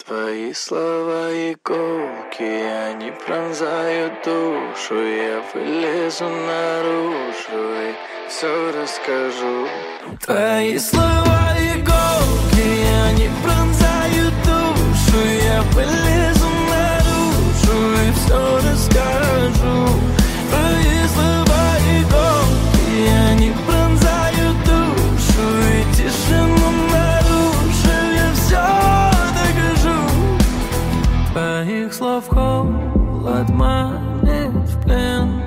Твои слова иголки, они пронзают душу. Я вылезу наружу и все расскажу. Твои слова иголки, они пронзают душу. Я вылезу наружу и все расскажу. Твои слова иголки, они пронзают душу. И тишину наружу я все докажу. Твоих слов холод манит в плен.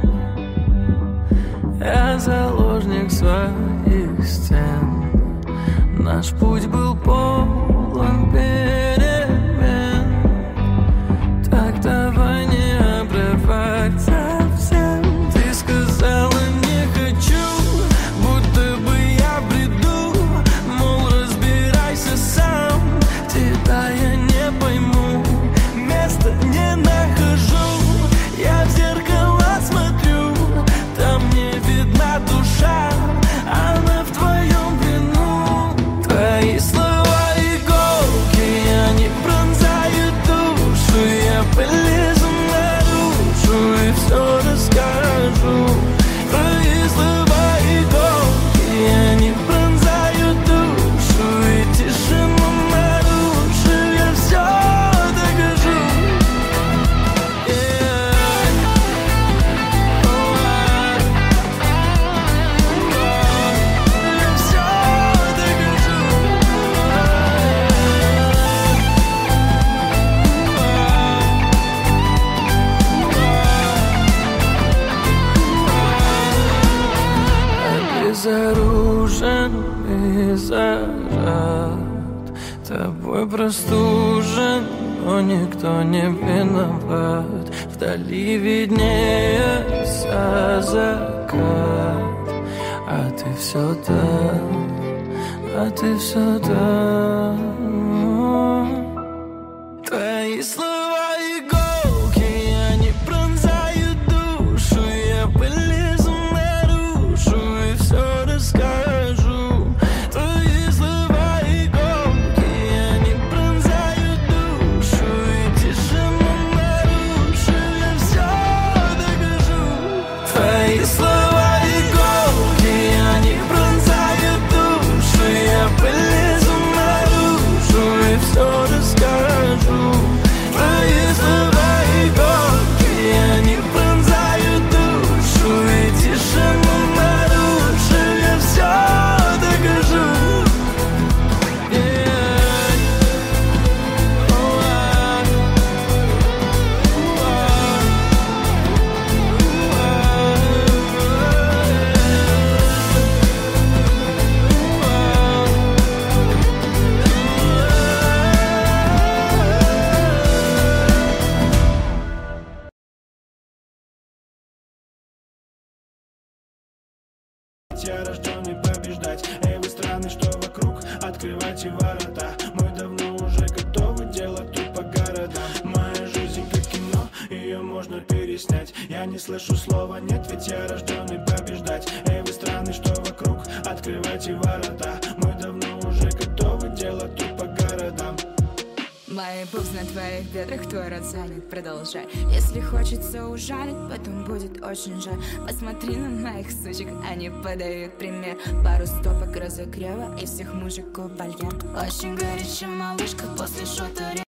Я заложник своих стен. Наш путь был полон перемен. Так давай не обрывать совсем. Ты сказала не хочу, будто бы я бреду. Мол, разбирайся сам, тебя я не пойму. Места не нахожу, я в зеркало смотрю. Там не видна душа, она в твоем плену. Твои слова иголки, они пронзают душу. Я полезу наружу и все расскажу. Твои слова иголки, они пронзают душу. И тишину наружу я все докажу. Безоружен и зажат, тобой простужен, но никто не виноват. Вдали виднеется закат, а ты все там, а ты все там. Твои слова иголки, они пронзают душу. Я полезу наружу и все расскажу. Твои слова иголки, они пронзают душу. И тишину наружу я все докажу. Твои слова иголки, они пронзают душу. Я полезу наружу и все расскажу. Твои слова иголки, они пронзают душу. И тишину наружу я все докажу. Я рожденный побеждать. Эй, вы страны, что вокруг, открывайте ворота. Мы давно уже готовы делать тут по городам. Моя жизнь как кино, ее можно переснять. Я не слышу слова нет, ведь я рожденный побеждать. Эй, вы страны, что вокруг, открывайте ворота. Мы давно уже готовы делать тут по городам. Мои пупс на твоих бедрах, твой рот занят, продолжай. Если хочется ужалить, потом будет очень жаль. Посмотри на моих сучек, они подают пример. Пару стопок разогрева и всех мужиков вольер. Очень горячая малышка после шота.